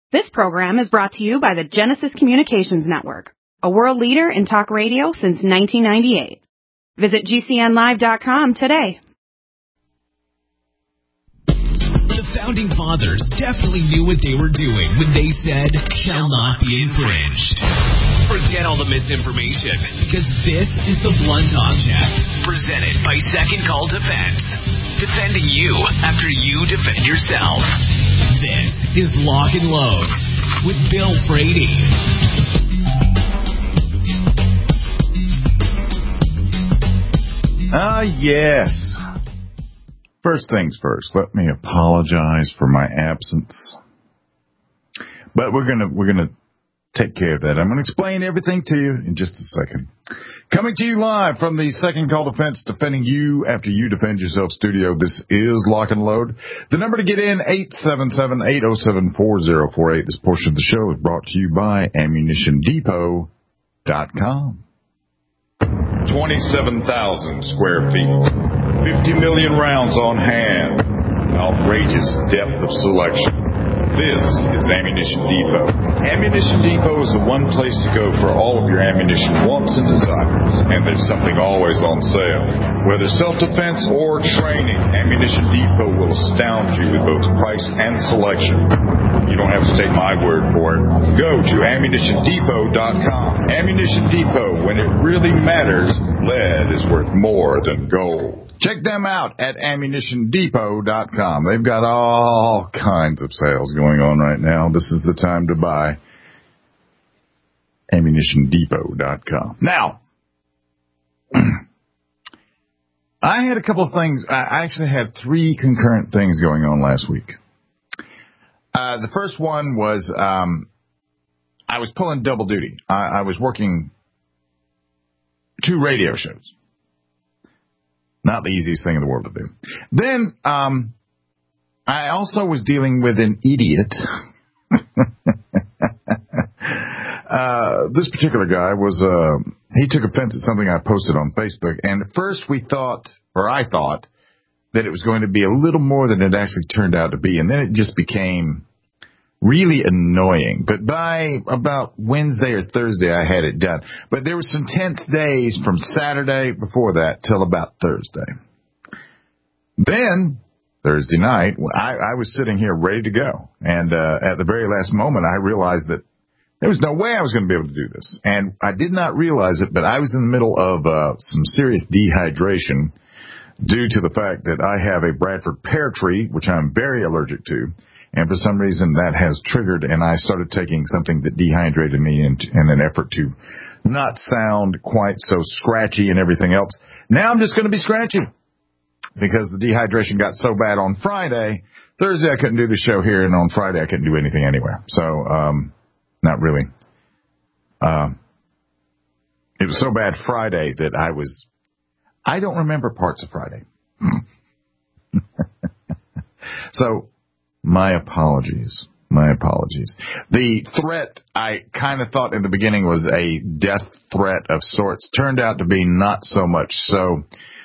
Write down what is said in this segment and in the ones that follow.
This program is brought to you by the Genesis Communications Network, a world leader in talk radio since 1998. Visit GCNlive.com today. The Founding Fathers definitely knew what they were doing when they said, shall not be infringed. Forget all the misinformation, because this is The Blunt Object, presented by Second Call Defense. Defending you after you defend yourself. This is Lock and Load with Bill Frady. Yes. First things first, let me apologize for my absence. But we're gonna take care of that. I'm gonna explain everything to you in just a second. Coming to you live from the Second Call Defense, defending you after you defend yourself studio. This is Lock and Load. The number to get in, 877-807-4048. This portion of the show is brought to you by AmmunitionDepot.com. 27,000 square feet, 50 million rounds on hand, outrageous depth of selection. This is Ammunition Depot. Ammunition Depot is the one place to go for all of your ammunition wants and desires, and there's something always on sale. Whether self-defense or training, Ammunition Depot will astound you with both price and selection. You don't have to take my word for it. Go to AmmunitionDepot.com. Ammunition Depot, when it really matters, lead is worth more than gold. Check them out at AmmunitionDepot.com. They've got all kinds of sales going on right now. This is the time to buy. AmmunitionDepot.com. Now, I had a couple of things. I actually had 3 concurrent things going on last week. The first one was I was pulling double duty. I was working 2 radio shows. Not the easiest thing in the world to do. Then I also was dealing with an idiot. This particular guy was, he took offense at something I posted on Facebook. And at first I thought, that it was going to be a little more than it actually turned out to be. And then it just became really annoying. But by about Wednesday or Thursday, I had it done. But there were some tense days from Saturday before that till about Thursday. Then, Thursday night, I was sitting here ready to go. And at the very last moment, I realized that there was no way I was going to be able to do this. And I did not realize it, but I was in the middle of some serious dehydration due to the fact that I have a Bradford pear tree, which I'm very allergic to. And for some reason that has triggered, and I started taking something that dehydrated me in an effort to not sound quite so scratchy and everything else. Now I'm just going to be scratchy because the dehydration got so bad on Friday. Thursday I couldn't do the show here, and on Friday I couldn't do anything anywhere. So, not really. It was so bad Friday that I don't remember parts of Friday. So, my apologies. The threat, I kind of thought in the beginning was a death threat of sorts. Turned out to be not so much. So,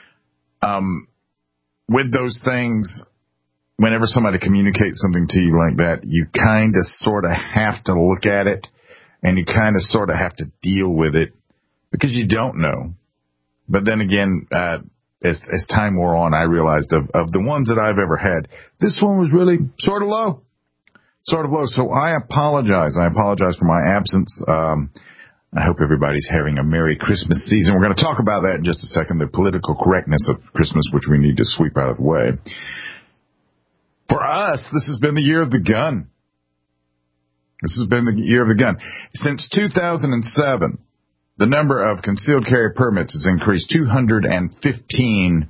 with those things, whenever somebody communicates something to you like that, you kind of sort of have to look at it, and you kind of sort of have to deal with it because you don't know. But then again, as time wore on, I realized of the ones that I've ever had, this one was really sort of low. So I apologize. I apologize for my absence. I hope everybody's having a Merry Christmas season. We're going to talk about that in just a second, the political correctness of Christmas, which we need to sweep out of the way. For us, this has been the year of the gun. Since 2007, the number of concealed carry permits has increased 215%,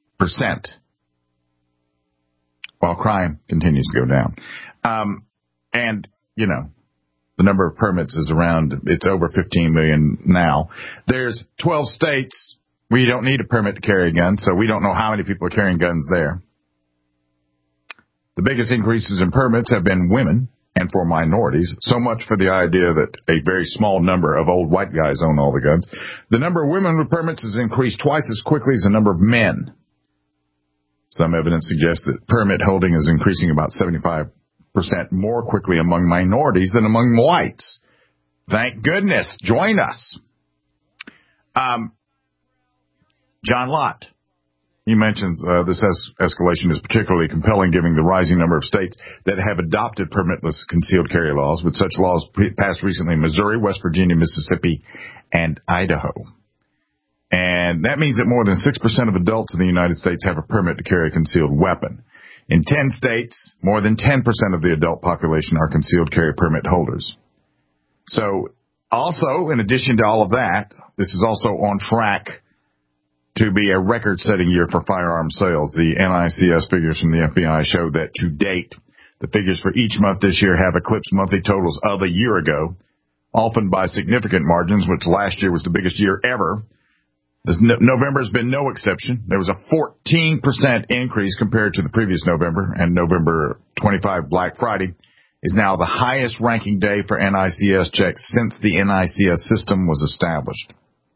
while crime continues to go down. And, you know, the number of permits is it's over 15 million now. There's 12 states where you don't need a permit to carry a gun, so we don't know how many people are carrying guns there. The biggest increases in permits have been women and for minorities, so much for the idea that a very small number of old white guys own all the guns. The number of women with permits has increased twice as quickly as the number of men. Some evidence suggests that permit holding is increasing about 75% more quickly among minorities than among whites. Thank goodness. Join us. John Lott, he mentions this escalation is particularly compelling given the rising number of states that have adopted permitless concealed carry laws, with such laws passed recently in Missouri, West Virginia, Mississippi, and Idaho. And that means that more than 6% of adults in the United States have a permit to carry a concealed weapon. In 10 states, more than 10% of the adult population are concealed carry permit holders. So, also, in addition to all of that, this is also on track to be a record-setting year for firearm sales. The NICS figures from the FBI show that to date, the figures for each month this year have eclipsed monthly totals of a year ago, often by significant margins, which last year was the biggest year ever. November has been no exception. There was a 14% increase compared to the previous November, and November 25, Black Friday, is now the highest ranking day for NICS checks since the NICS system was established.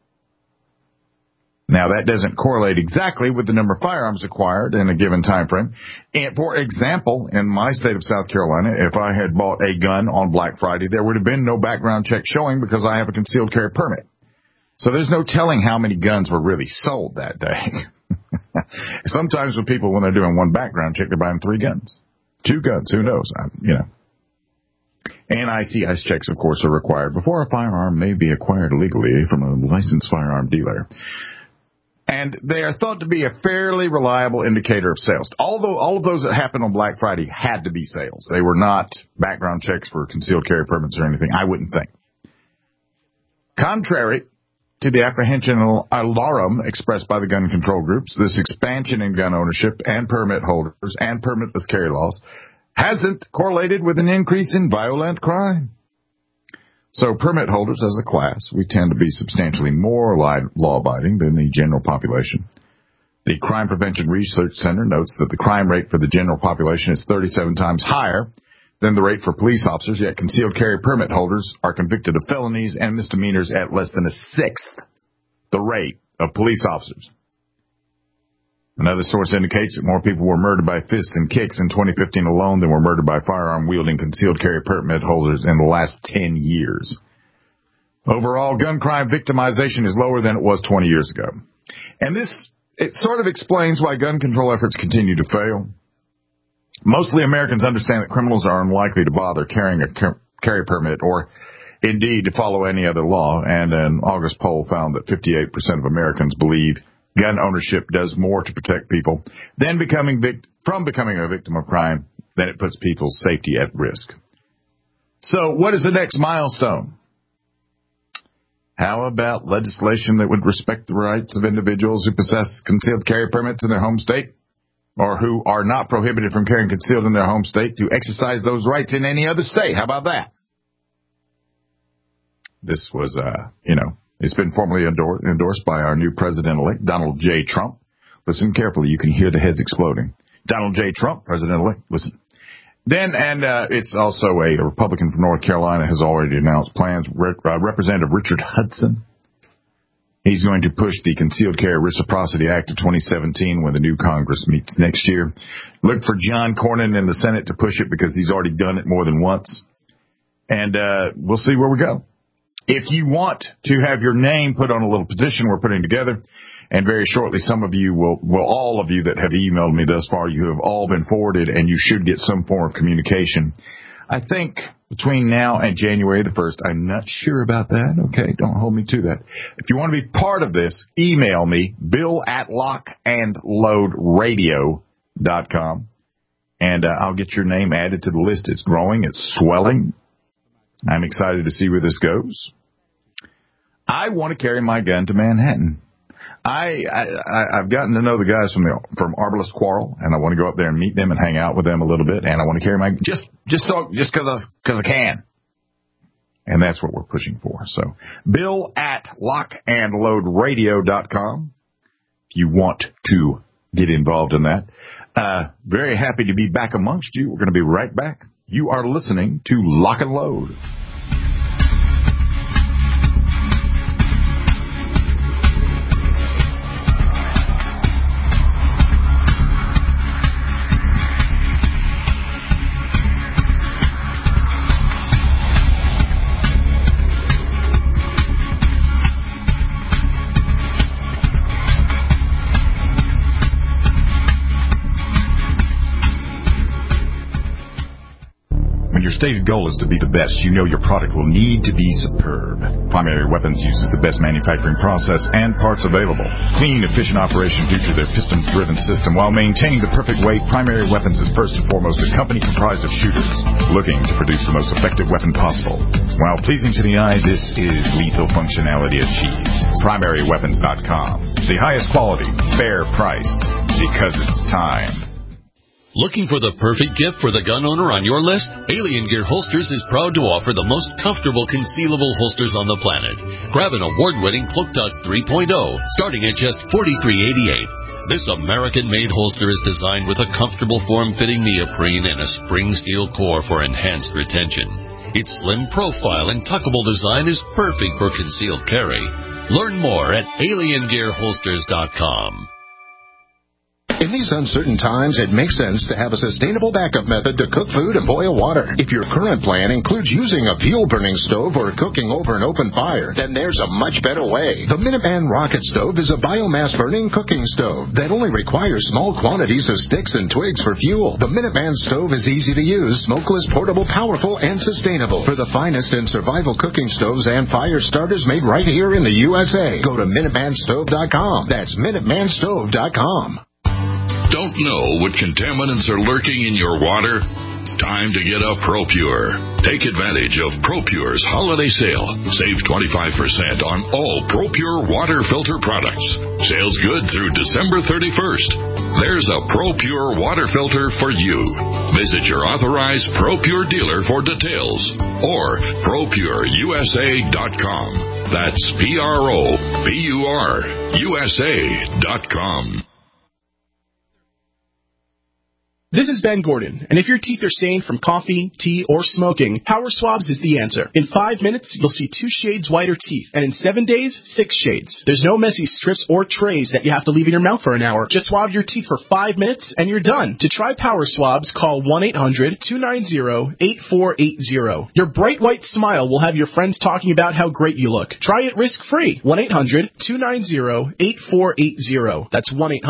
Now, that doesn't correlate exactly with the number of firearms acquired in a given time frame. And for example, in my state of South Carolina, if I had bought a gun on Black Friday, there would have been no background check showing because I have a concealed carry permit. So there's no telling how many guns were really sold that day. Sometimes with people, when they're doing one background check, they're buying 3 guns, 2 guns, who knows, NICS checks, of course, are required before a firearm may be acquired illegally from a licensed firearm dealer. And they are thought to be a fairly reliable indicator of sales. Although all of those that happened on Black Friday had to be sales. They were not background checks for concealed carry permits or anything, I wouldn't think. Contrary to the apprehension alarm expressed by the gun control groups, this expansion in gun ownership and permit holders and permitless carry laws hasn't correlated with an increase in violent crime. So permit holders as a class, we tend to be substantially more law-abiding than the general population. The Crime Prevention Research Center notes that the crime rate for the general population is 37 times higher than the rate for police officers, yet concealed carry permit holders are convicted of felonies and misdemeanors at less than a sixth the rate of police officers. Another source indicates that more people were murdered by fists and kicks in 2015 alone than were murdered by firearm-wielding concealed carry permit holders in the last 10 years. Overall, gun crime victimization is lower than it was 20 years ago. And it sort of explains why gun control efforts continue to fail. Mostly Americans understand that criminals are unlikely to bother carrying a carry permit or, indeed, to follow any other law. And an August poll found that 58% of Americans believe gun ownership does more to protect people than becoming a victim of crime, than it puts people's safety at risk. So what is the next milestone? How about legislation that would respect the rights of individuals who possess concealed carry permits in their home state, or who are not prohibited from carrying concealed in their home state, to exercise those rights in any other state? How about that? This was, it's been formally endorsed by our new president-elect, Donald J. Trump. Listen carefully. You can hear the heads exploding. Donald J. Trump, president-elect. Listen. Then, it's also a Republican from North Carolina has already announced plans. Representative Richard Hudson. He's going to push the Concealed Carry Reciprocity Act of 2017 when the new Congress meets next year. Look for John Cornyn in the Senate to push it because he's already done it more than once. And we'll see where we go. If you want to have your name put on a little petition we're putting together, and very shortly some of you all of you that have emailed me thus far, you have all been forwarded, and you should get some form of communication. I think between now and January the 1st, I'm not sure about that. Okay, don't hold me to that. If you want to be part of this, email me, bill@lockandloadradio.com, and I'll get your name added to the list. It's growing. It's swelling. I'm excited to see where this goes. I want to carry my gun to Manhattan. I've gotten to know the guys from Arbalest Quarrel, and I want to go up there and meet them and hang out with them a little bit. And I want to carry my just because I can. And that's what we're pushing for. So, bill@lockandloadradio.com. If you want to get involved in that. Very happy to be back amongst you. We're going to be right back. You are listening to Lock and Load. stated goal is to be the best, you know your product will need to be superb. Primary Weapons uses the best manufacturing process and parts available. Clean, efficient operation due to their piston-driven system. While maintaining the perfect weight, Primary Weapons is first and foremost a company comprised of shooters looking to produce the most effective weapon possible. While pleasing to the eye, this is lethal functionality achieved. PrimaryWeapons.com. The highest quality, fair priced, because it's time. Looking for the perfect gift for the gun owner on your list? Alien Gear Holsters is proud to offer the most comfortable concealable holsters on the planet. Grab an award-winning Cloak Tuck 3.0, starting at just $43.88. This American-made holster is designed with a comfortable form-fitting neoprene and a spring steel core for enhanced retention. Its slim profile and tuckable design is perfect for concealed carry. Learn more at aliengearholsters.com. In these uncertain times, it makes sense to have a sustainable backup method to cook food and boil water. If your current plan includes using a fuel-burning stove or cooking over an open fire, then there's a much better way. The Minuteman Rocket Stove is a biomass-burning cooking stove that only requires small quantities of sticks and twigs for fuel. The Minuteman Stove is easy to use, smokeless, portable, powerful, and sustainable. For the finest in survival cooking stoves and fire starters made right here in the USA, go to MinutemanStove.com. That's MinutemanStove.com. Don't know what contaminants are lurking in your water? Time to get a ProPure. Take advantage of ProPure's holiday sale. Save 25% on all ProPure water filter products. Sales good through December 31st. There's a ProPure water filter for you. Visit your authorized ProPure dealer for details or ProPureUSA.com. That's ProPureUSA.com. This is Ben Gordon, and if your teeth are stained from coffee, tea, or smoking, Power Swabs is the answer. In 5 minutes, you'll see 2 shades whiter teeth, and in 7 days, 6 shades. There's no messy strips or trays that you have to leave in your mouth for an hour. Just swab your teeth for 5 minutes, and you're done. To try Power Swabs, call 1-800-290-8480. Your bright white smile will have your friends talking about how great you look. Try it risk-free. 1-800-290-8480. That's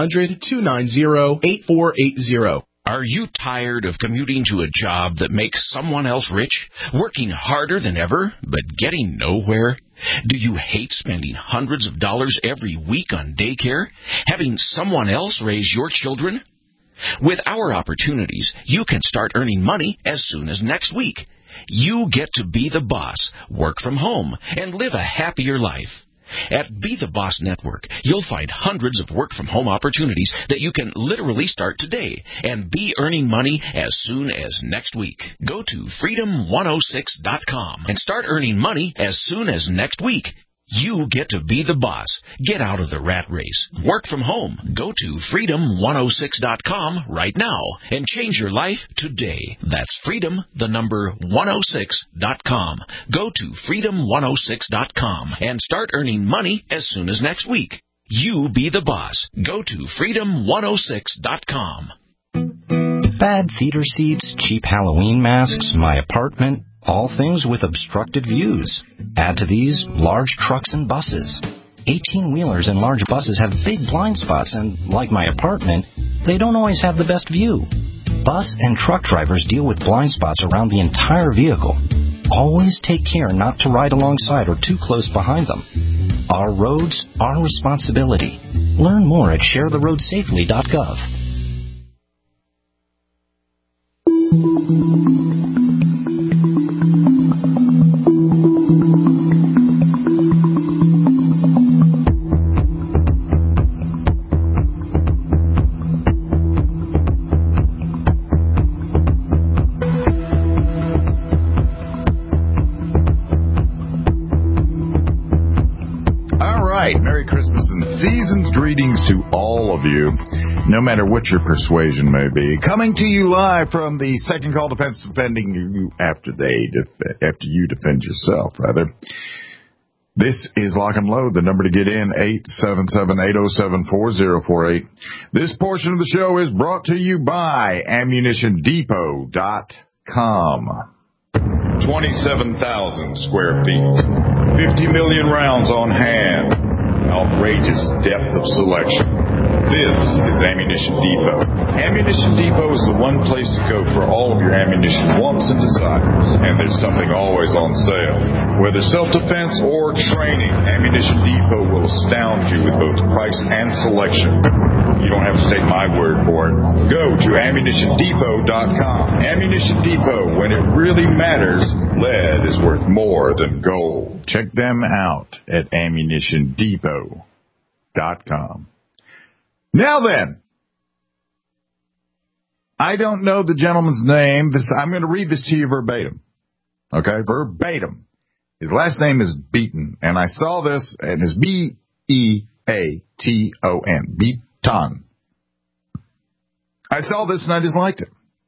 1-800-290-8480. Are you tired of commuting to a job that makes someone else rich, working harder than ever, but getting nowhere? Do you hate spending hundreds of dollars every week on daycare, having someone else raise your children? With our opportunities, you can start earning money as soon as next week. You get to be the boss, work from home, and live a happier life. At Be the Boss Network, you'll find hundreds of work-from-home opportunities that you can literally start today and be earning money as soon as next week. Go to Freedom106.com and start earning money as soon as next week. You get to be the boss. Get out of the rat race. Work from home. Go to Freedom106.com right now and change your life today. That's Freedom106.com. Go to Freedom106.com and start earning money as soon as next week. You be the boss. Go to Freedom106.com. Bad theater seats, cheap Halloween masks, my apartment, all things with obstructed views. Add to these large trucks and buses. 18-wheelers and large buses have big blind spots, and like my apartment, they don't always have the best view. Bus and truck drivers deal with blind spots around the entire vehicle. Always take care not to ride alongside or too close behind them. Our roads, our responsibility. Learn more at sharetheroadsafely.gov. Merry Christmas and season's greetings to all of you, no matter what your persuasion may be. Coming to you live from the Second Call Defense, defending you after you defend yourself, rather. This is Lock and Load. The number to get in, 877-807-4048. This portion of the show is brought to you by AmmunitionDepot.com. 27,000 square feet, 50 million rounds on hand. outrageous depth of selection. This is Ammunition Depot. Ammunition Depot is the one place to go for all of your ammunition wants and desires. And there's something always on sale. Whether self-defense or training, Ammunition Depot will astound you with both price and selection. You don't have to take my word for it. Go to AmmunitionDepot.com. Ammunition Depot, when it really matters, lead is worth more than gold. Check them out at AmmunitionDepot.com. Now then, I don't know the gentleman's name. I'm going to read this to you verbatim. Okay, verbatim. His last name is Beaton, and I saw this, and it's Beaton. Beaton. I saw this, and I just liked it.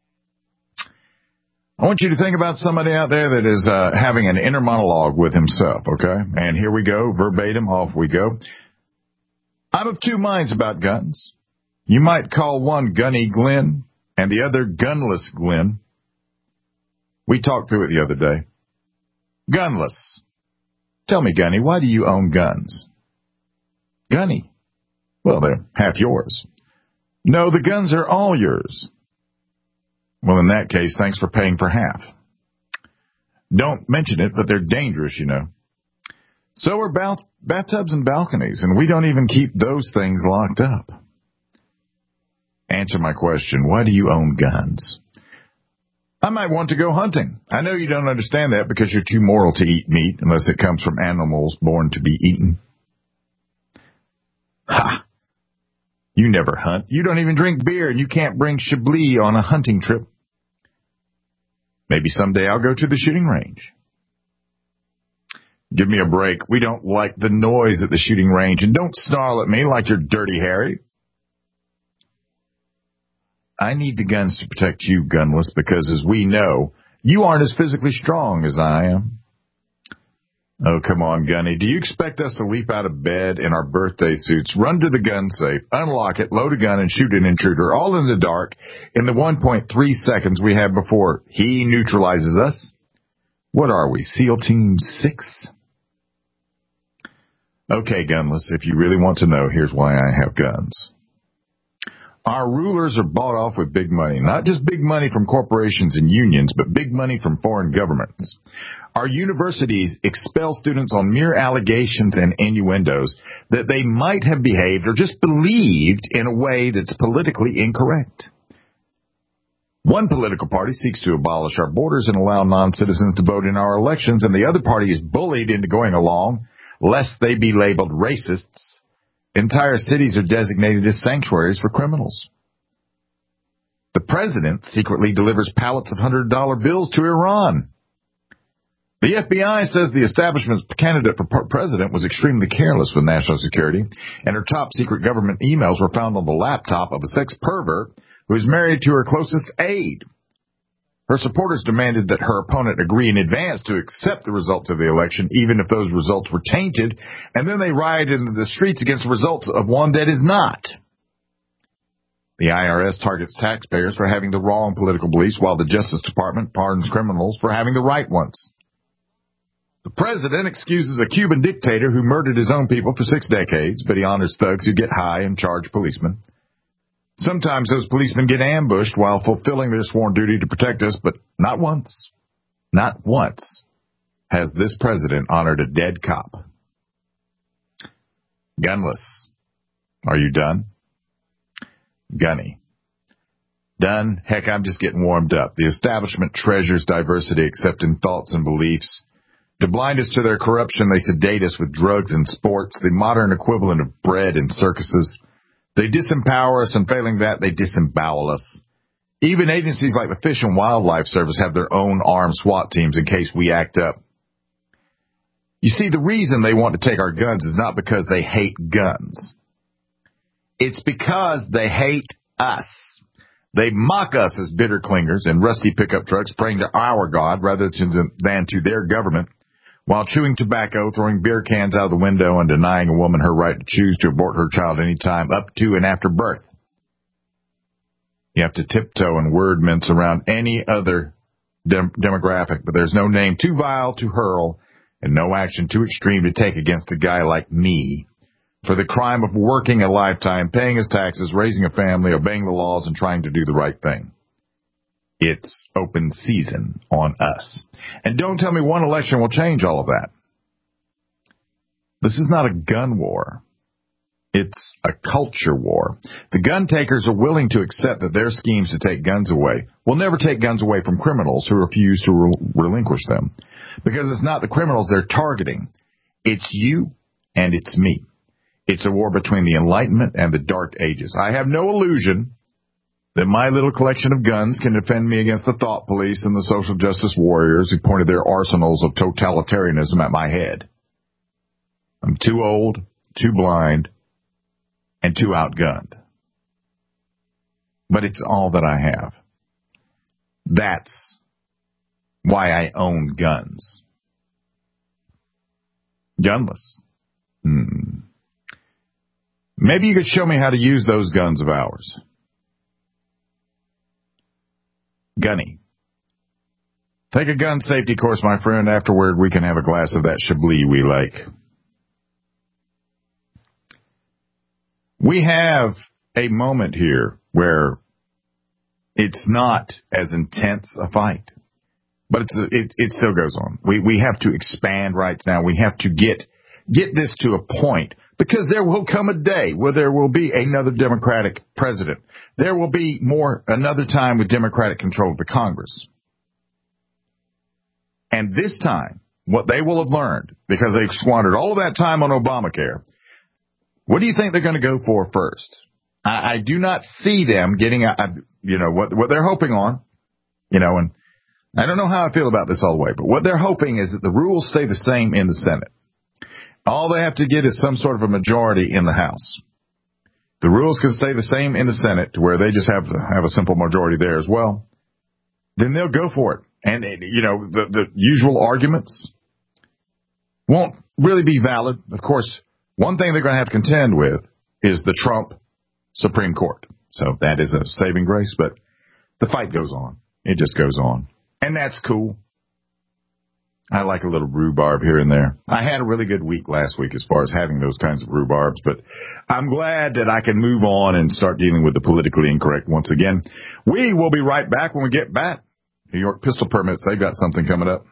I want you to think about somebody out there that is having an inner monologue with himself, okay? And here we go, verbatim, off we go. I'm of two minds about guns. You might call one Gunny Glenn and the other Gunless Glenn. We talked through it the other day. Gunless. Tell me, Gunny, why do you own guns? Gunny. Well, they're half yours. No, the guns are all yours. Well, in that case, thanks for paying for half. Don't mention it, but they're dangerous, you know. So are bathtubs and balconies, and we don't even keep those things locked up. Answer my question. Why do you own guns? I might want to go hunting. I know you don't understand that because you're too moral to eat meat unless it comes from animals born to be eaten. Ha! You never hunt. You don't even drink beer, and you can't bring Chablis on a hunting trip. Maybe someday I'll go to the shooting range. Give me a break. We don't like the noise at the shooting range, and don't snarl at me like you're Dirty Harry. I need the guns to protect you, Gunless, because as we know, you aren't as physically strong as I am. Oh, come on, Gunny. Do you expect us to leap out of bed in our birthday suits, run to the gun safe, unlock it, load a gun, and shoot an intruder, all in the dark, in the 1.3 seconds we have before he neutralizes us? What are we, SEAL Team 6? Okay, Gunless, if you really want to know, here's why I have guns. Our rulers are bought off with big money, not just big money from corporations and unions, but big money from foreign governments. Our universities expel students on mere allegations and innuendos that they might have behaved or just believed in a way that's politically incorrect. One political party seeks to abolish our borders and allow non-citizens to vote in our elections, and the other party is bullied into going along, lest they be labeled racists. Entire cities are designated as sanctuaries for criminals. The president secretly delivers pallets of $100 bills to Iran. The FBI says the establishment's candidate for president was extremely careless with national security, and her top-secret government emails were found on the laptop of a sex pervert who is married to her closest aide. Her supporters demanded that her opponent agree in advance to accept the results of the election, even if those results were tainted, and then they rioted into the streets against the results of one that is not. The IRS targets taxpayers for having the wrong political beliefs, while the Justice Department pardons criminals for having the right ones. The president excuses a Cuban dictator who murdered his own people for 6 decades, but he honors thugs who get high and charge policemen. Sometimes those policemen get ambushed while fulfilling their sworn duty to protect us, but not once has this president honored a dead cop. Gunless. Are you done? Gunny. Done? Heck, I'm just getting warmed up. The establishment treasures diversity except in thoughts and beliefs. To blind us to their corruption, they sedate us with drugs and sports, the modern equivalent of bread and circuses. They disempower us, and failing that, they disembowel us. Even agencies like the Fish and Wildlife Service have their own armed SWAT teams in case we act up. You see, the reason they want to take our guns is not because they hate guns. It's because they hate us. They mock us as bitter clingers in rusty pickup trucks praying to our God rather than to their government, while chewing tobacco, throwing beer cans out of the window, and denying a woman her right to choose to abort her child any time up to and after birth. You have to tiptoe and word mince around any other demographic, but there's no name too vile to hurl and no action too extreme to take against a guy like me, for the crime of working a lifetime, paying his taxes, raising a family, obeying the laws, and trying to do the right thing. It's open season on us. And don't tell me one election will change all of that. This is not a gun war. It's a culture war. The gun takers are willing to accept that their schemes to take guns away will never take guns away from criminals who refuse to relinquish them. Because it's not the criminals they're targeting. It's you and it's me. It's a war between the Enlightenment and the Dark Ages. I have no illusion that my little collection of guns can defend me against the thought police and the social justice warriors who pointed their arsenals of totalitarianism at my head. I'm too old, too blind, and too outgunned. But it's all that I have. That's why I own guns. Gunless. Maybe you could show me how to use those guns of ours. Gunny. Take a gun safety course, my friend. Afterward, we can have a glass of that Chablis we like. We have a moment here where it's not as intense a fight, but it still goes on. We have to expand rights now. We have to get this to a point, because there will come a day where there will be another Democratic president. There will be another time with Democratic control of the Congress. And this time, what they will have learned, because they've squandered all of that time on Obamacare, what do you think they're going to go for first? I do not see them getting, what they're hoping on, and I don't know how I feel about this all the way, but what they're hoping is that the rules stay the same in the Senate. All they have to get is some sort of a majority in the House. The rules can stay the same in the Senate, to where they just have a simple majority there as well. Then they'll go for it. And, the usual arguments won't really be valid. Of course, one thing they're going to have to contend with is the Trump Supreme Court. So that is a saving grace, but the fight goes on. It just goes on. And that's cool. I like a little rhubarb here and there. I had a really good week last week as far as having those kinds of rhubarbs, but I'm glad that I can move on and start dealing with the politically incorrect once again. We will be right back when we get back. New York Pistol Permits, they've got something coming up.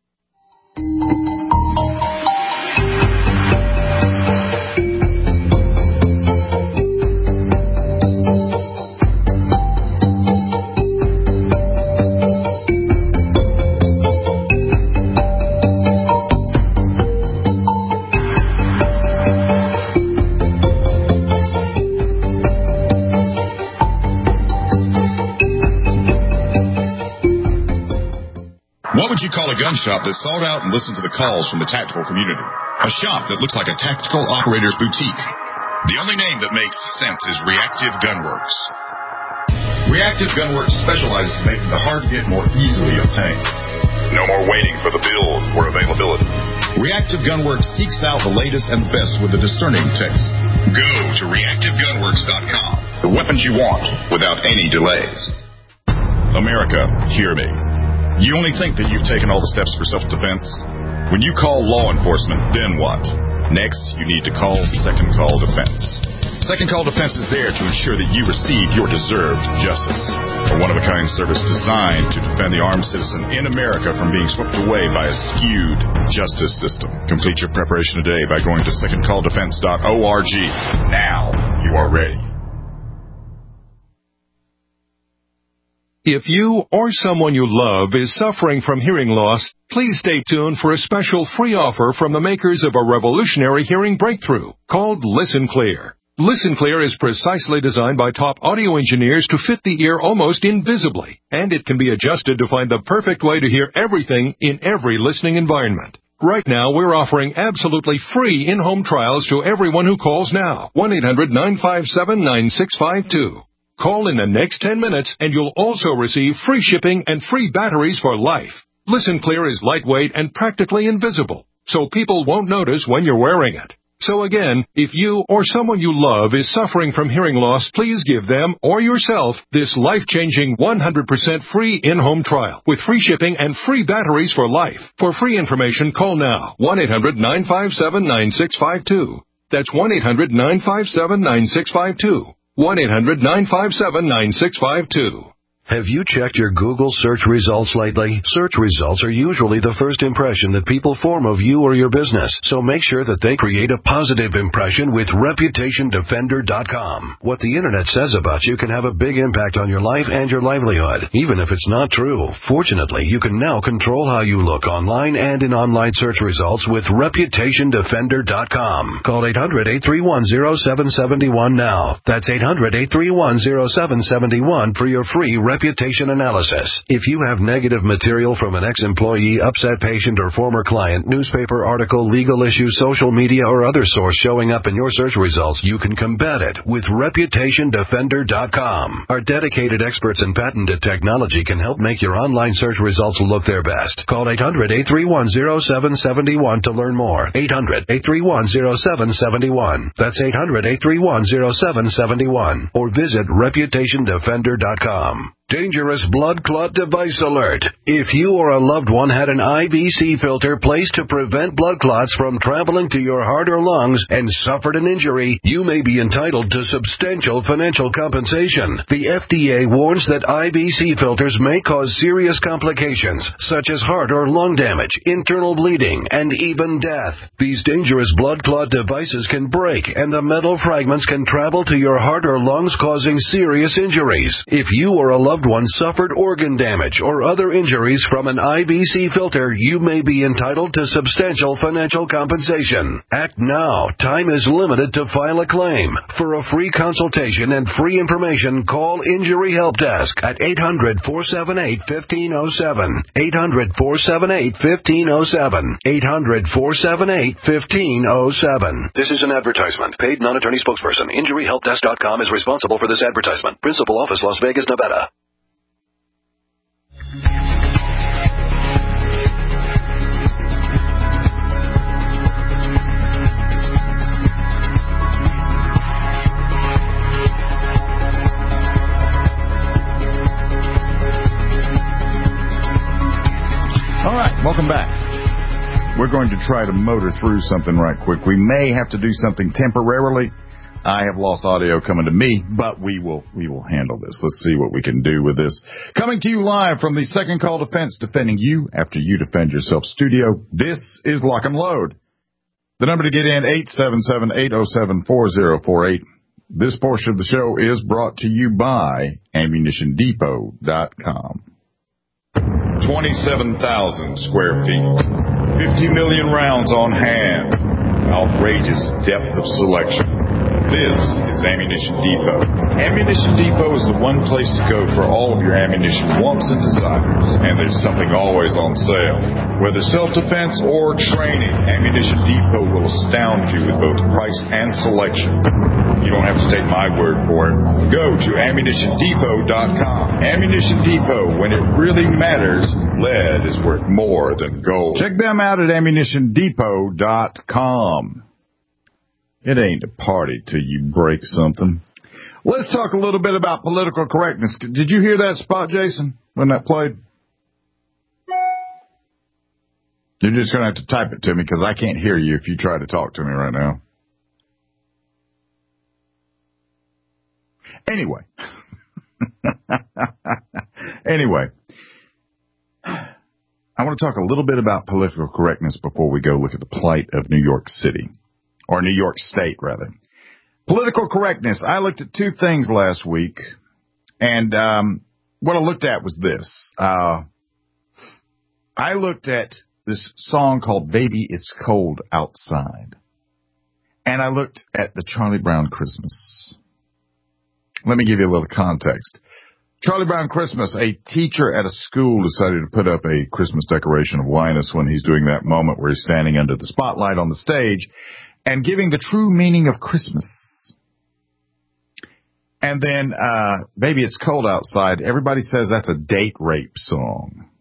What would you call a gun shop that sought out and listened to the calls from the tactical community? A shop that looks like a tactical operator's boutique. The only name that makes sense is Reactive Gunworks. Reactive Gunworks specializes in making the hard-to-get more easily obtained. No more waiting for the build or availability. Reactive Gunworks seeks out the latest and best with a discerning taste. Go to reactivegunworks.com. The weapons you want without any delays. America, hear me. You only think that you've taken all the steps for self-defense? When you call law enforcement, then what? Next, you need to call Second Call Defense. Second Call Defense is there to ensure that you receive your deserved justice. A one-of-a-kind service designed to defend the armed citizen in America from being swept away by a skewed justice system. Complete your preparation today by going to secondcalldefense.org. Now you are ready. If you or someone you love is suffering from hearing loss, please stay tuned for a special free offer from the makers of a revolutionary hearing breakthrough called Listen Clear. Listen Clear is precisely designed by top audio engineers to fit the ear almost invisibly, and it can be adjusted to find the perfect way to hear everything in every listening environment. Right now, we're offering absolutely free in-home trials to everyone who calls now. 1-800-957-9652. Call in the next 10 minutes and you'll also receive free shipping and free batteries for life. Listen Clear is lightweight and practically invisible, so people won't notice when you're wearing it. So again, if you or someone you love is suffering from hearing loss, please give them or yourself this life-changing 100% free in-home trial with free shipping and free batteries for life. For free information, call now. 1-800-957-9652. That's 1-800-957-9652. 1-800-957-9652. Have you checked your Google search results lately? Search results are usually the first impression that people form of you or your business, so make sure that they create a positive impression with ReputationDefender.com. What the Internet says about you can have a big impact on your life and your livelihood, even if it's not true. Fortunately, you can now control how you look online and in online search results with ReputationDefender.com. Call 800-831-0771 now. That's 800-831-0771 for your free reputation analysis. If you have negative material from an ex-employee, upset patient, or former client, newspaper article, legal issue, social media, or other source showing up in your search results, you can combat it with ReputationDefender.com. Our dedicated experts in patented technology can help make your online search results look their best. Call 800-831-0771 to learn more. 800-831-0771. That's 800-831-0771. Or visit ReputationDefender.com. Dangerous blood clot device alert. If you or a loved one had an IBC filter placed to prevent blood clots from traveling to your heart or lungs and suffered an injury, you may be entitled to substantial financial compensation. The FDA warns that IBC filters may cause serious complications, such as heart or lung damage, internal bleeding, and even death. These dangerous blood clot devices can break, and the metal fragments can travel to your heart or lungs, causing serious injuries. If you or a loved one suffered organ damage or other injuries from an IBC filter, you may be entitled to substantial financial compensation. Act now. Time is limited to file a claim. For a free consultation and free information, call Injury Help Desk at 800-478-1507. 800-478-1507. 800-478-1507. This is an advertisement. Paid non-attorney spokesperson. InjuryHelpDesk.com is responsible for this advertisement. Principal office, Las Vegas, Nevada. All right, welcome back. We're going to try to motor through something right quick. We may have to do something temporarily. I have lost audio coming to me, but we will handle this. Let's see what we can do with this. Coming to you live from the Second Call Defense, defending you after you defend yourself studio. This is Lock and Load. The number to get in, 877-807-4048. This portion of the show is brought to you by AmmunitionDepot.com. 27,000 square feet. 50 million rounds on hand. Outrageous depth of selection. This is Ammunition Depot. Ammunition Depot is the one place to go for all of your ammunition wants and desires. And there's something always on sale. Whether self-defense or training, Ammunition Depot will astound you with both price and selection. You don't have to take my word for it. Go to AmmunitionDepot.com. Ammunition Depot, when it really matters, lead is worth more than gold. Check them out at AmmunitionDepot.com. It ain't a party till you break something. Let's talk a little bit about political correctness. Did you hear that spot, Jason, when that played? You're just going to have to type it to me because I can't hear you if you try to talk to me right now. Anyway. I want to talk a little bit about political correctness before we go look at the plight of New York City. Or New York State, rather. Political correctness. I looked at two things last week, and what I looked at was this. I looked at this song called Baby It's Cold Outside, and I looked at the Charlie Brown Christmas. Let me give you a little context. Charlie Brown Christmas, a teacher at a school decided to put up a Christmas decoration of Linus when he's doing that moment where he's standing under the spotlight on the stage and giving the true meaning of Christmas. And then, Baby It's Cold Outside, everybody says that's a date rape song.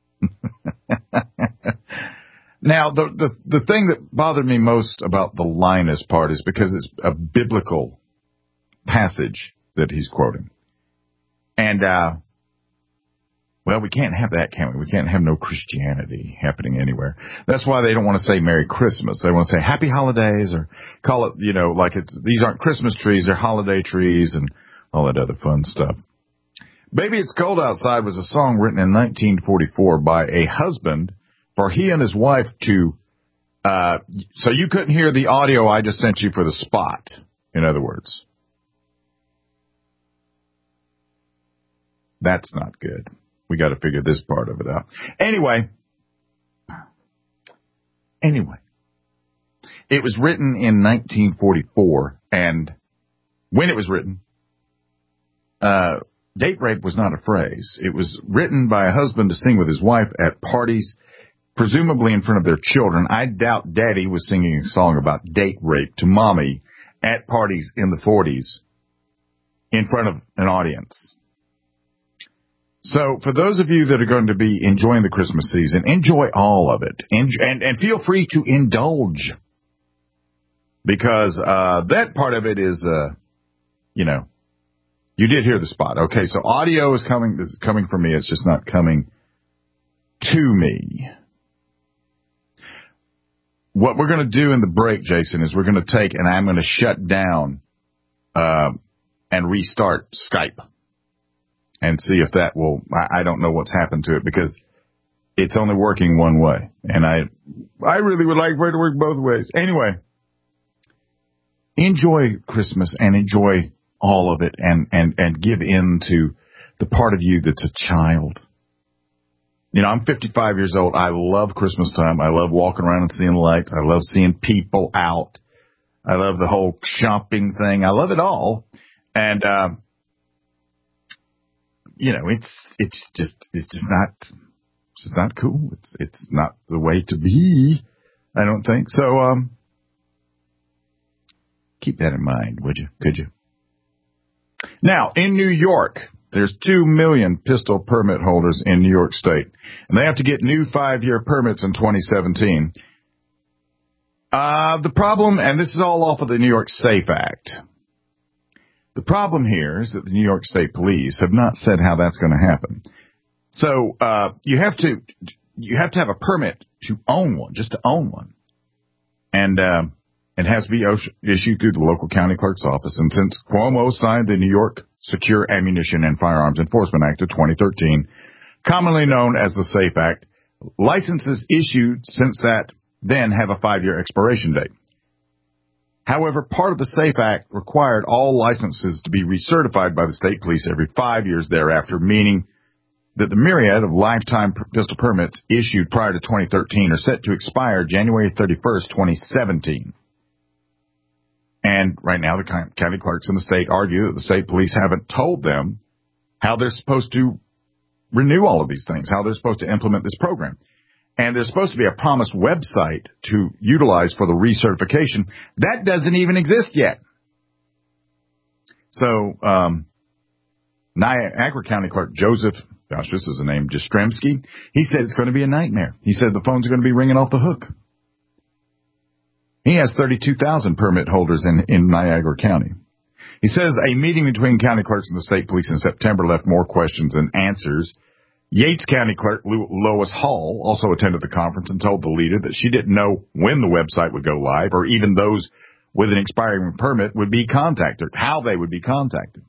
Now, the thing that bothered me most about the Linus part is because it's a biblical passage that he's quoting. And, Well, we can't have that, can we? We can't have no Christianity happening anywhere. That's why they don't want to say Merry Christmas. They want to say Happy Holidays, or call it, like these aren't Christmas trees, they're holiday trees and all that other fun stuff. Baby It's Cold Outside was a song written in 1944 by a husband for he and his wife to, so you couldn't hear the audio I just sent you for the spot, in other words. That's not good. We got to figure this part of it out. Anyway, it was written in 1944, and when it was written, date rape was not a phrase. It was written by a husband to sing with his wife at parties, presumably in front of their children. I doubt Daddy was singing a song about date rape to Mommy at parties in the 40s in front of an audience. So for those of you that are going to be enjoying the Christmas season, enjoy all of it. And feel free to indulge. Because that part of it is, you did hear the spot. Okay, so audio is coming from me. It's just not coming to me. What we're going to do in the break, Jason, is we're going to take, and I'm going to shut down and restart Skype. And see if that will, I don't know what's happened to it because it's only working one way. And I really would like for it to work both ways. Anyway, enjoy Christmas and enjoy all of it and give in to the part of you that's a child. I'm 55 years old. I love Christmas time. I love walking around and seeing lights. I love seeing people out. I love the whole shopping thing. I love it all. And, it's just not cool. It's not the way to be, I don't think. So, keep that in mind, could you? Now, in New York, there's 2 million pistol permit holders in New York State, and they have to get new 5-year permits in 2017. The problem, and this is all off of the New York SAFE Act. The problem here is that the New York State Police have not said how that's going to happen. So you have to have a permit to own one, just to own one, and it has to be issued through the local county clerk's office. And since Cuomo signed the New York Secure Ammunition and Firearms Enforcement Act of 2013, commonly known as the SAFE Act, licenses issued since that then have a 5-year expiration date. However, part of the SAFE Act required all licenses to be recertified by the state police every 5 years thereafter, meaning that the myriad of lifetime pistol permits issued prior to 2013 are set to expire January 31st, 2017. And right now, the county clerks in the state argue that the state police haven't told them how they're supposed to renew all of these things, how they're supposed to implement this program. And there's supposed to be a promised website to utilize for the recertification. That doesn't even exist yet. So, Niagara County Clerk Joseph, this is a name, Jastrzemski, he said it's going to be a nightmare. He said the phones are going to be ringing off the hook. He has 32,000 permit holders in Niagara County. He says a meeting between county clerks and the state police in September left more questions than answers. Yates County Clerk Lois Hall also attended the conference and told the leader that she didn't know when the website would go live or even those with an expiring permit would be contacted, how they would be contacted.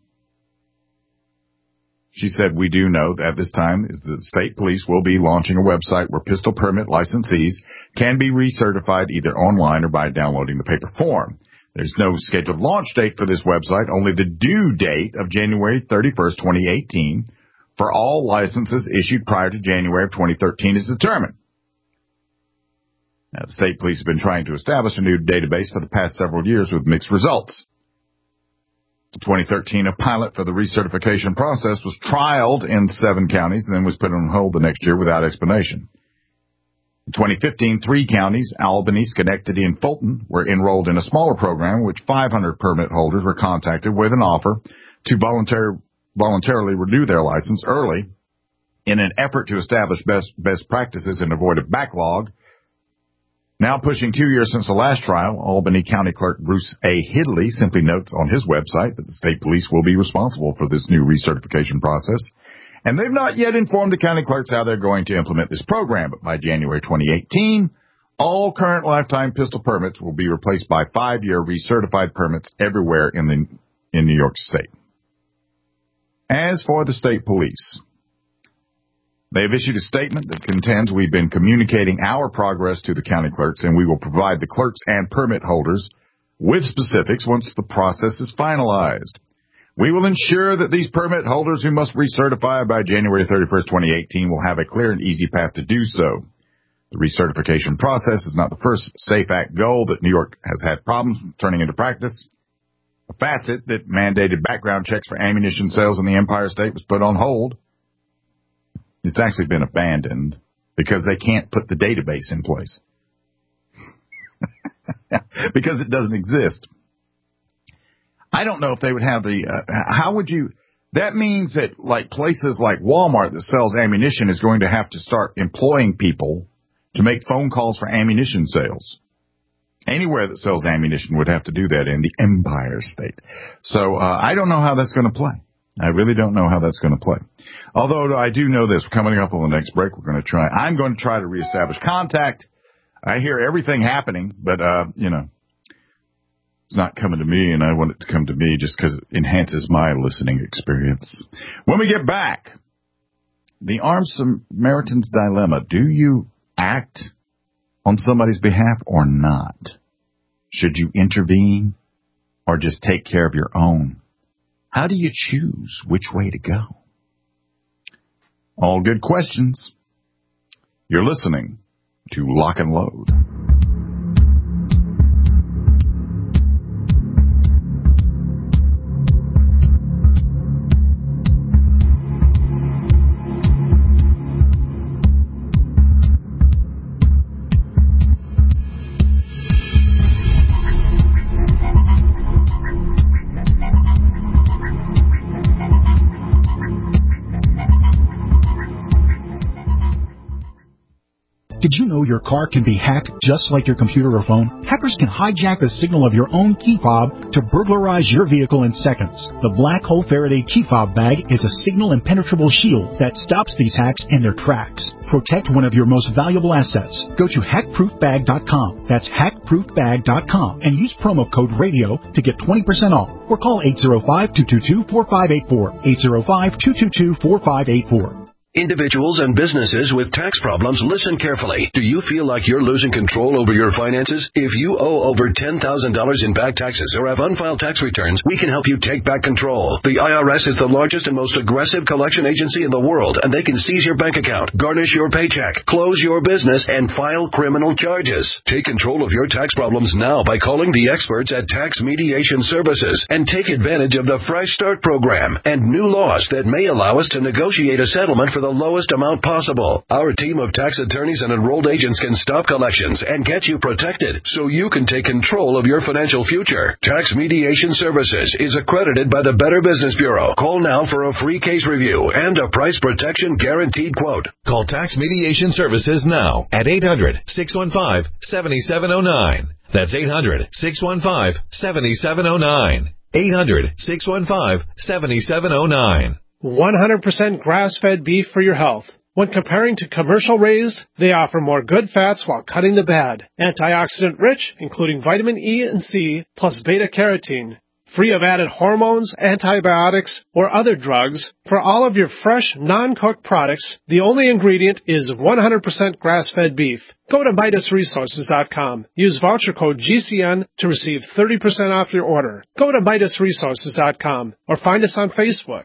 She said, we do know that at this time is the state police will be launching a website where pistol permit licensees can be recertified either online or by downloading the paper form. There's no scheduled launch date for this website, only the due date of January 31st, 2018 for all licenses issued prior to January of 2013 is determined. Now, the state police have been trying to establish a new database for the past several years with mixed results. In 2013, a pilot for the recertification process was trialed in 7 counties and then was put on hold the next year without explanation. In 2015, 3 counties, Albany, Schenectady, and Fulton, were enrolled in a smaller program in which 500 permit holders were contacted with an offer to voluntarily renew their license early in an effort to establish best practices and avoid a backlog. Now pushing 2 years since the last trial, Albany County Clerk Bruce A. Hidley simply notes on his website that the state police will be responsible for this new recertification process And they've not yet informed the county clerks how they're going to implement this program, but by January 2018, all current lifetime pistol permits will be replaced by 5-year recertified permits everywhere in New York State. As for the state police, they have issued a statement that contends we've been communicating our progress to the county clerks, and we will provide the clerks and permit holders with specifics once the process is finalized. We will ensure that these permit holders who must recertify by January 31st, 2018 will have a clear and easy path to do so. The recertification process is not the first SAFE Act goal that New York has had problems turning into practice. A facet that mandated background checks for ammunition sales in the Empire State was put on hold. It's actually been abandoned because they can't put the database in place. Because it doesn't exist. I don't know if they would have how would you, that means that like places like Walmart that sells ammunition is going to have to start employing people to make phone calls for ammunition sales. Anywhere that sells ammunition would have to do that in the Empire State. So I don't know how that's going to play. I really don't know how that's going to play. Although I do know this, coming up on the next break, I'm going to try to reestablish contact. I hear everything happening, but, it's not coming to me, and I want it to come to me just because it enhances my listening experience. When we get back, the Armed Samaritan's Dilemma. Do you act on somebody's behalf or not? Should you intervene or just take care of your own? How do you choose which way to go? All good questions. You're listening to Lock and Load. Did you know your car can be hacked just like your computer or phone? Hackers can hijack the signal of your own key fob to burglarize your vehicle in seconds. The Black Hole Faraday key fob bag is a signal impenetrable shield that stops these hacks in their tracks. Protect one of your most valuable assets. Go to hackproofbag.com. That's hackproofbag.com and use promo code RADIO to get 20% off. Or call 805-222-4584. 805-222-4584. Individuals and businesses with tax problems, listen carefully. Do you feel like you're losing control over your finances? If you owe over $10,000 in back taxes or have unfiled tax returns, we can help you take back control. The IRS is the largest and most aggressive collection agency in the world, and they can seize your bank account, garnish your paycheck, close your business, and file criminal charges. Take control of your tax problems now by calling the experts at Tax Mediation Services and take advantage of the Fresh Start program and new laws that may allow us to negotiate a settlement for the lowest amount possible. Our team of tax attorneys and enrolled agents can stop collections and get you protected so you can take control of your financial future. Tax Mediation Services is accredited by the Better Business Bureau. Call now for a free case review and a price protection guaranteed quote. Call Tax Mediation Services now at 800-615-7709. That's 800-615-7709. 800-615-7709. 100% grass-fed beef for your health. When comparing to commercial raised, they offer more good fats while cutting the bad. Antioxidant rich, including vitamin E and C, plus beta-carotene. Free of added hormones, antibiotics, or other drugs. For all of your fresh, non-cooked products, the only ingredient is 100% grass-fed beef. Go to MidasResources.com. Use voucher code GCN to receive 30% off your order. Go to MidasResources.com or find us on Facebook.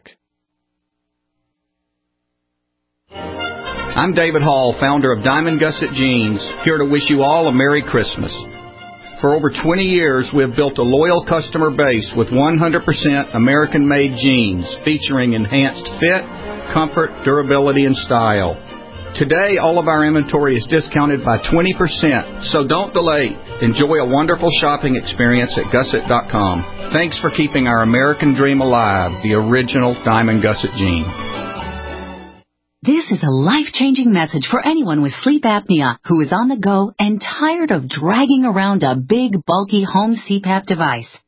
I'm David Hall, founder of Diamond Gusset Jeans, here to wish you all a Merry Christmas. For over 20 years, we have built a loyal customer base with 100% American-made jeans featuring enhanced fit, comfort, durability, and style. Today, all of our inventory is discounted by 20%, so don't delay. Enjoy a wonderful shopping experience at Gusset.com. Thanks for keeping our American dream alive, the original Diamond Gusset jean. This is a life-changing message for anyone with sleep apnea who is on the go and tired of dragging around a big, bulky home CPAP device.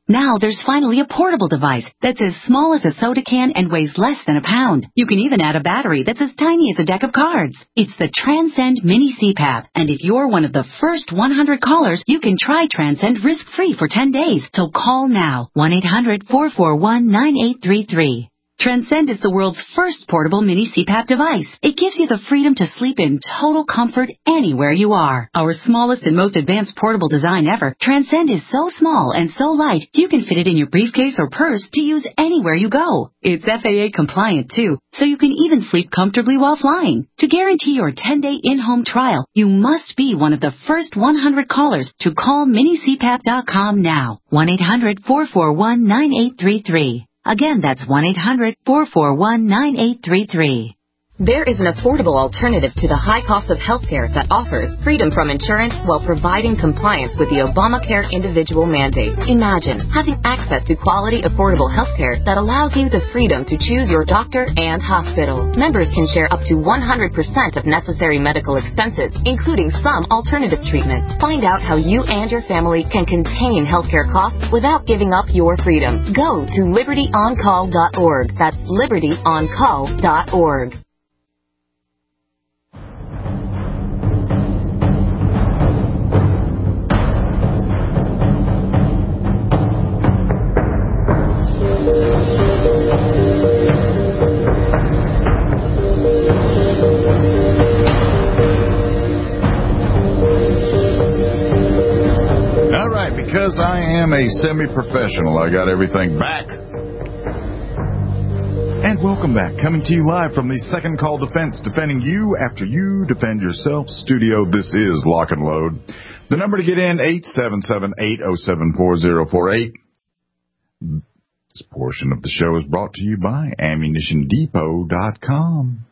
Now there's finally a portable device that's as small as a soda can and weighs less than a pound. You can even add a battery that's as tiny as a deck of cards. It's the Transcend Mini CPAP, and if you're one of the first 100 callers, you can try Transcend risk-free for 10 days. So call now, 1-800-441-9833. Transcend is the world's first portable mini CPAP device. It gives you the freedom to sleep in total comfort anywhere you are. Our smallest and most advanced portable design ever, Transcend is so small and so light, you can fit it in your briefcase or purse to use anywhere you go. It's FAA compliant too, so you can even sleep comfortably while flying. To guarantee your 10-day in-home trial, you must be one of the first 100 callers to call minicpap.com now. 1-800-441-9833. Again, that's 1-800-441-9833. There is an affordable alternative to the high cost of healthcare that offers freedom from insurance while providing compliance with the Obamacare individual mandate. Imagine having access to quality, affordable healthcare that allows you the freedom to choose your doctor and hospital. Members can share up to 100% of necessary medical expenses, including some alternative treatments. Find out how you and your family can contain healthcare costs without giving up your freedom. Go to libertyoncall.org. That's libertyoncall.org. All right, because I am a semi-professional, I got everything back. And welcome back, coming to you live from the Second Call Defense, defending you after you defend yourself studio. This is Lock and Load. The number to get in, 877-807-4048. This portion of the show is brought to you by AmmunitionDepot.com.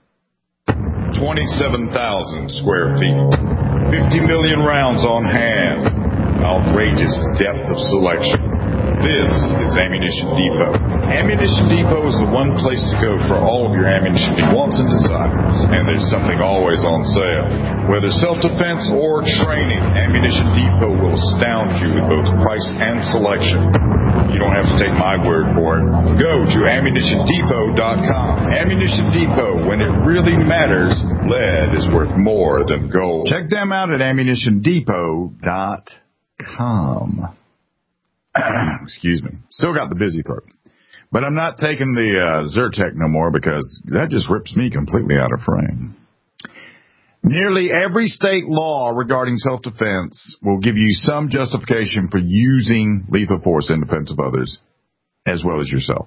27,000 square feet, 50 million rounds on hand, outrageous depth of selection. This is Ammunition Depot. Ammunition Depot is the one place to go for all of your ammunition wants and desires. And there's something always on sale. Whether self-defense or training, Ammunition Depot will astound you with both price and selection. You don't have to take my word for it. Go to AmmunitionDepot.com. Ammunition Depot, when it really matters, lead is worth more than gold. Check them out at AmmunitionDepot.com. Excuse me. Still got the busy throat. But I'm not taking the Zyrtec no more because that just rips me completely out of frame. Nearly every state law regarding self-defense will give you some justification for using lethal force in defense of others, as well as yourself.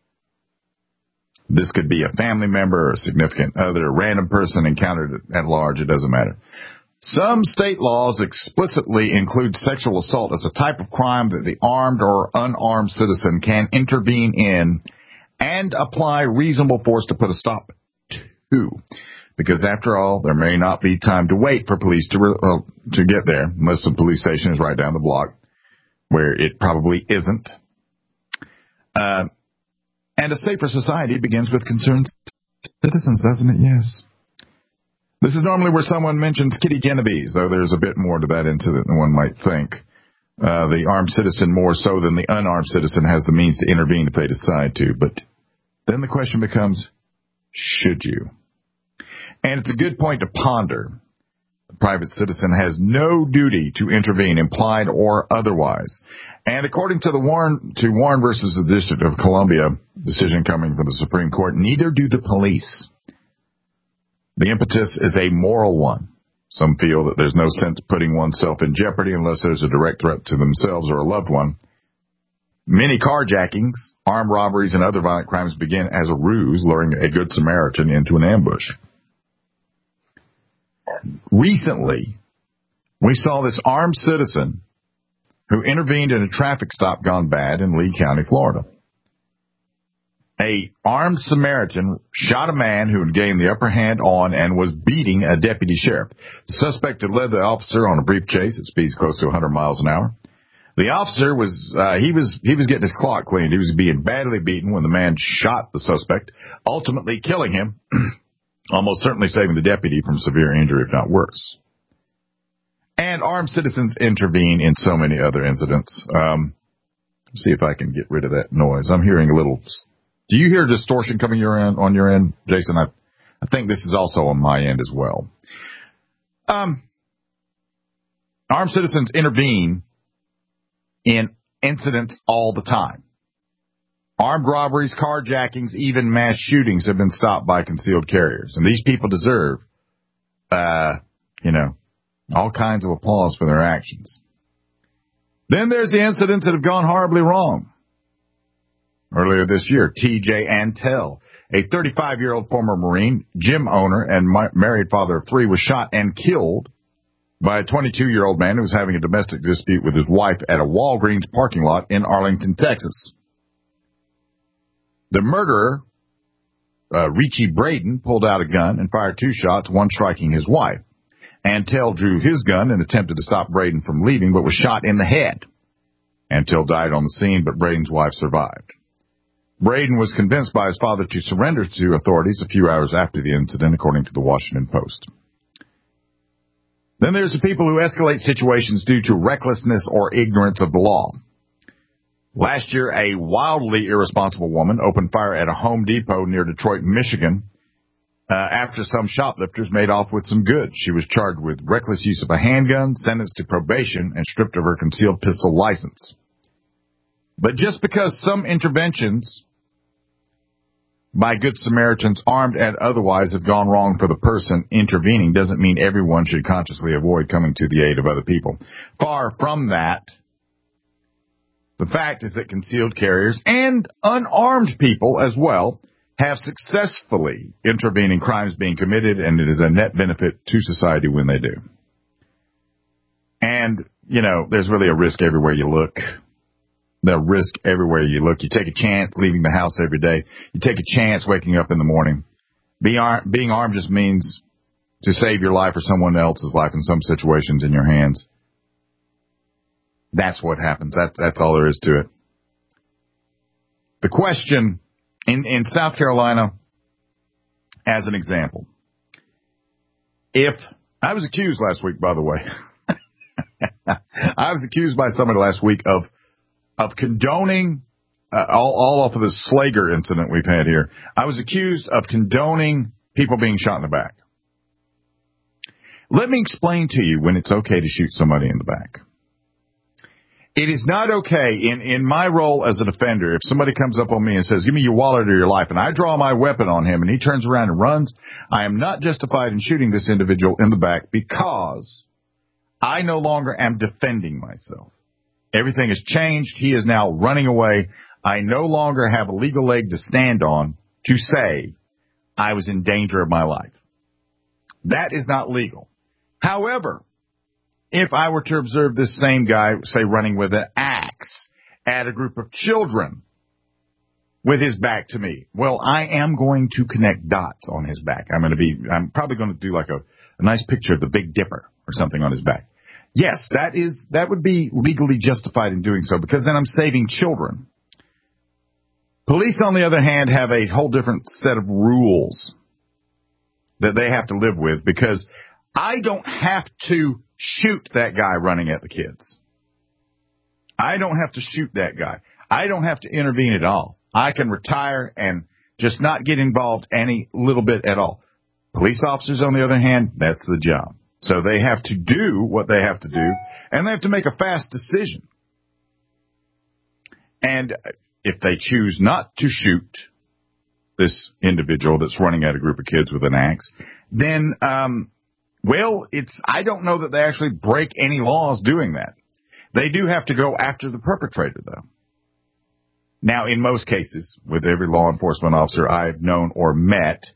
This could be a family member, a significant other, a random person encountered at large, it doesn't matter. Some state laws explicitly include sexual assault as a type of crime that the armed or unarmed citizen can intervene in and apply reasonable force to put a stop to. Because after all, there may not be time to wait for police to get there, unless the police station is right down the block, where it probably isn't. And a safer society begins with concerned citizens, doesn't it? Yes. This is normally where someone mentions Kitty Genovese, though there's a bit more to that incident than one might think. The armed citizen more so than the unarmed citizen has the means to intervene if they decide to. But then the question becomes, should you? And it's a good point to ponder. The private citizen has no duty to intervene, implied or otherwise. And according to Warren versus the District of Columbia decision coming from the Supreme Court, neither do the police. The impetus is a moral one. Some feel that there's no sense putting oneself in jeopardy unless there's a direct threat to themselves or a loved one. Many carjackings, armed robberies, and other violent crimes begin as a ruse, luring a good Samaritan into an ambush. Recently, we saw this armed citizen who intervened in a traffic stop gone bad in Lee County, Florida. A armed Samaritan shot a man who had gained the upper hand on and was beating a deputy sheriff. The suspect had led the officer on a brief chase at speeds close to 100 miles an hour. The officer was getting his clock cleaned. He was being badly beaten when the man shot the suspect, ultimately killing him, almost certainly saving the deputy from severe injury, if not worse. And armed citizens intervene in so many other incidents. See if I can get rid of that noise. I'm hearing a little. Do you hear distortion coming on your end, Jason? I think this is also on my end as well. Armed citizens intervene in incidents all the time. Armed robberies, carjackings, even mass shootings have been stopped by concealed carriers. And these people deserve, all kinds of applause for their actions. Then there's the incidents that have gone horribly wrong. Earlier this year, T.J. Antel, a 35-year-old former Marine, gym owner, and married father of 3, was shot and killed by a 22-year-old man who was having a domestic dispute with his wife at a Walgreens parking lot in Arlington, Texas. The murderer, Richie Braden, pulled out a gun and fired 2 shots, one striking his wife. Antel drew his gun and attempted to stop Braden from leaving, but was shot in the head. Antel died on the scene, but Braden's wife survived. Braden was convinced by his father to surrender to authorities a few hours after the incident, according to the Washington Post. Then there's the people who escalate situations due to recklessness or ignorance of the law. Last year, a wildly irresponsible woman opened fire at a Home Depot near Detroit, Michigan, after some shoplifters made off with some goods. She was charged with reckless use of a handgun, sentenced to probation, and stripped of her concealed pistol license. But just because some interventions by Good Samaritans, armed and otherwise, have gone wrong for the person intervening doesn't mean everyone should consciously avoid coming to the aid of other people. Far from that. The fact is that concealed carriers and unarmed people as well have successfully intervened in crimes being committed, and it is a net benefit to society when they do. And, there's really a risk everywhere you look. The risk everywhere you look. You take a chance leaving the house every day. You take a chance waking up in the morning. Being armed just means to save your life or someone else's life in some situations in your hands. That's what happens. That's all there is to it. The question in South Carolina, as an example, if I was accused last week, by the way, I was accused by somebody last week of condoning all off of this Slager incident we've had here. I was accused of condoning people being shot in the back. Let me explain to you when it's okay to shoot somebody in the back. It is not okay in my role as a defender. If somebody comes up on me and says, give me your wallet or your life, and I draw my weapon on him and he turns around and runs, I am not justified in shooting this individual in the back because I no longer am defending myself. Everything has changed. He is now running away. I no longer have a legal leg to stand on to say I was in danger of my life. That is not legal. However, if I were to observe this same guy, say, running with an axe at a group of children with his back to me, well, I am going to connect dots on his back. I'm probably going to do like a nice picture of the Big Dipper or something on his back. Yes, that would be legally justified in doing so because then I'm saving children. Police, on the other hand, have a whole different set of rules that they have to live with because I don't have to shoot that guy running at the kids. I don't have to shoot that guy. I don't have to intervene at all. I can retire and just not get involved any little bit at all. Police officers, on the other hand, that's the job. So they have to do what they have to do, and they have to make a fast decision. And if they choose not to shoot this individual that's running at a group of kids with an axe, then I don't know that they actually break any laws doing that. They do have to go after the perpetrator, though. Now, in most cases, with every law enforcement officer I've known or met,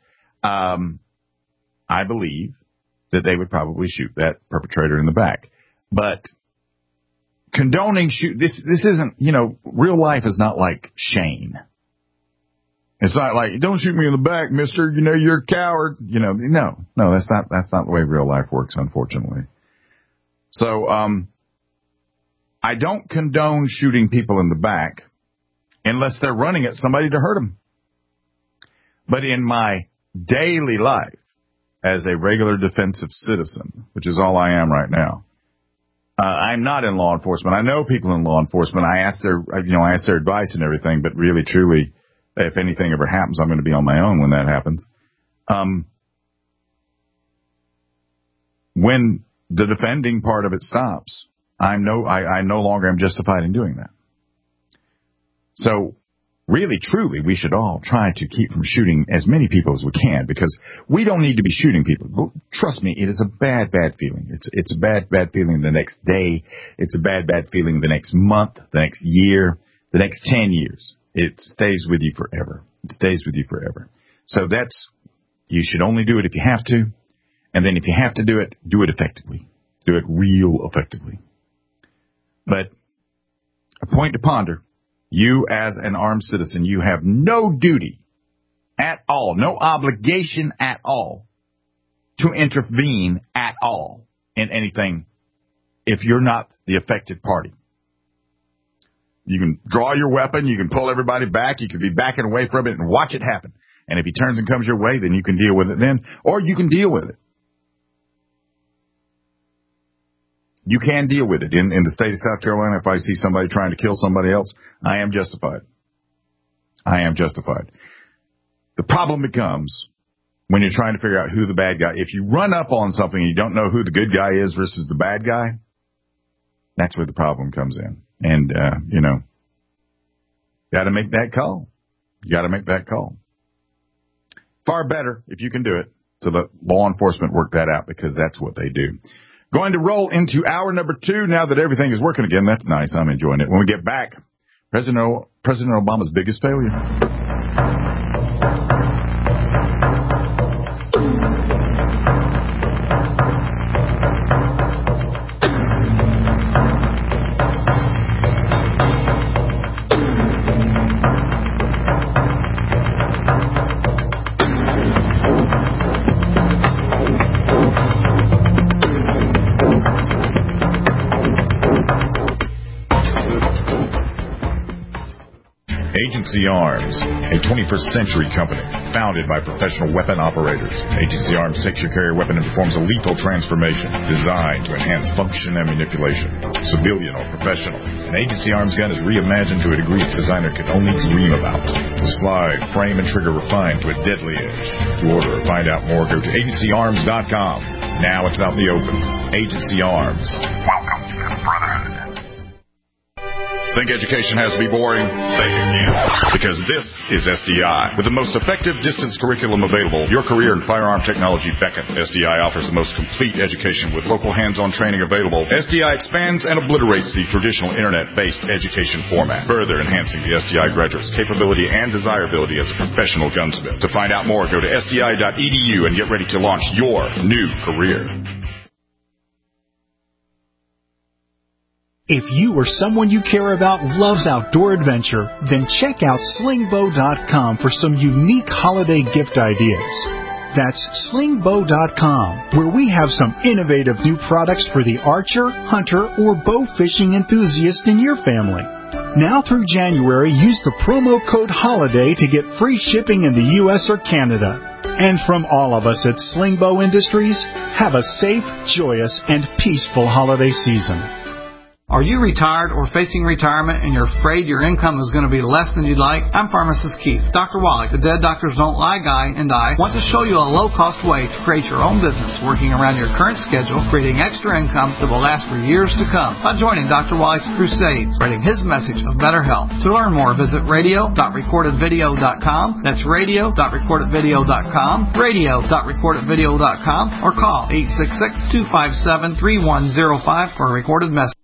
I believe that they would probably shoot that perpetrator in the back. But condoning this isn't, real life is not like Shane. It's not like, don't shoot me in the back, mister, you're a coward. No, that's not the way real life works, unfortunately. So, I don't condone shooting people in the back unless they're running at somebody to hurt them. But in my daily life, as a regular defensive citizen, which is all I am right now, I'm not in law enforcement. I know people in law enforcement. I ask their advice and everything, but really, truly, if anything ever happens, I'm going to be on my own when that happens. When the defending part of it stops, I no longer am justified in doing that. So, really, truly, we should all try to keep from shooting as many people as we can, because we don't need to be shooting people. Trust me, it is a bad, bad feeling. It's a bad, bad feeling the next day. It's a bad, bad feeling the next month, the next year, the next 10 years. It stays with you forever. It stays with you forever. So you should only do it if you have to. And then if you have to do it effectively. Do it real effectively. But a point to ponder. You, as an armed citizen, you have no duty at all, no obligation at all to intervene at all in anything if you're not the affected party. You can draw your weapon, you can pull everybody back, you can be backing away from it and watch it happen. And if he turns and comes your way, then you can deal with it then, or you can deal with it. You can deal with it. In the state of South Carolina, if I see somebody trying to kill somebody else, I am justified. I am justified. The problem becomes when you're trying to figure out who the bad guy. If you run up on something and you don't know who the good guy is versus the bad guy, that's where the problem comes in. And, got to make that call. You got to make that call. Far better, if you can do it, to let law enforcement work that out, because that's what they do. Going to roll into hour number 2 now that everything is working again. That's nice. I'm enjoying it. When we get back, President Obama's biggest failure. Agency Arms, a 21st century company founded by professional weapon operators. Agency Arms takes your carrier weapon and performs a lethal transformation designed to enhance function and manipulation, civilian or professional. An Agency Arms gun is reimagined to a degree its designer could only dream about. The slide, frame, and trigger refined to a deadly edge. To order or find out more, go to agencyarms.com. Now it's out in the open. Agency Arms. Welcome to the Brotherhood. Think education has to be boring? Say it again. Because this is SDI. With the most effective distance curriculum available, your career in firearm technology beckons. SDI offers the most complete education with local hands-on training available. SDI expands and obliterates the traditional internet-based education format, further enhancing the SDI graduate's capability and desirability as a professional gunsmith. To find out more, go to sdi.edu and get ready to launch your new career. If you or someone you care about loves outdoor adventure, then check out slingbow.com for some unique holiday gift ideas. That's slingbow.com, where we have some innovative new products for the archer, hunter, or bow fishing enthusiast in your family. Now through January, use the promo code HOLIDAY to get free shipping in the U.S. or Canada. And from all of us at Slingbow Industries, have a safe, joyous, and peaceful holiday season. Are you retired or facing retirement and you're afraid your income is going to be less than you'd like? I'm Pharmacist Keith. Dr. Wallach, the Dead Doctors Don't Lie guy, and I want to show you a low-cost way to create your own business working around your current schedule, creating extra income that will last for years to come by joining Dr. Wallach's crusade, spreading his message of better health. To learn more, visit radio.recordedvideo.com. That's radio.recordedvideo.com, radio.recordedvideo.com, or call 866-257-3105 for a recorded message.